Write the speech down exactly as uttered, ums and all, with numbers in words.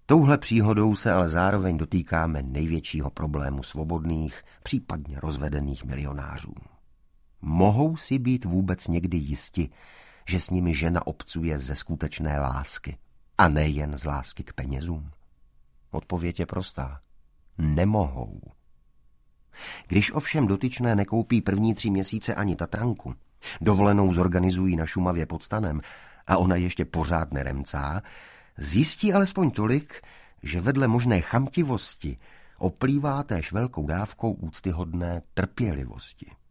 Touhle příhodou se ale zároveň dotýkáme největšího problému svobodných, případně rozvedených milionářů. Mohou si být vůbec někdy jisti, že s nimi žena obcuje ze skutečné lásky a nejen z lásky k penězům? Odpověď je prostá. Nemohou. Když ovšem dotyčné nekoupí první tři měsíce ani Tatranku, dovolenou zorganizují na Šumavě pod stanem a ona ještě pořád neremcá, zjistí alespoň tolik, že vedle možné chamtivosti oplývá též velkou dávkou úctyhodné trpělivosti.